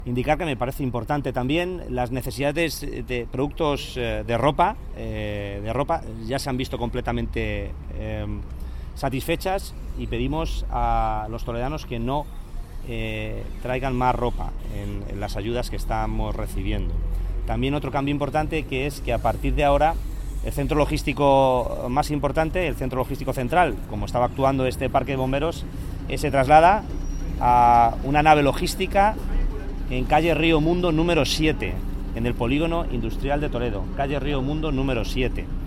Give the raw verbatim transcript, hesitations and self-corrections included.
Indicar que me parece importante también las necesidades de productos de ropa, eh, de ropa ya se han visto completamente eh, satisfechas y pedimos a los toledanos que no eh, traigan más ropa en, en las ayudas que estamos recibiendo. También otro cambio importante, que es que a partir de ahora el centro logístico más importante, el centro logístico central, como estaba actuando este parque de bomberos, eh, se traslada a una nave logística en calle Río Mundo número siete, en el polígono industrial de Toledo, calle Río Mundo número siete.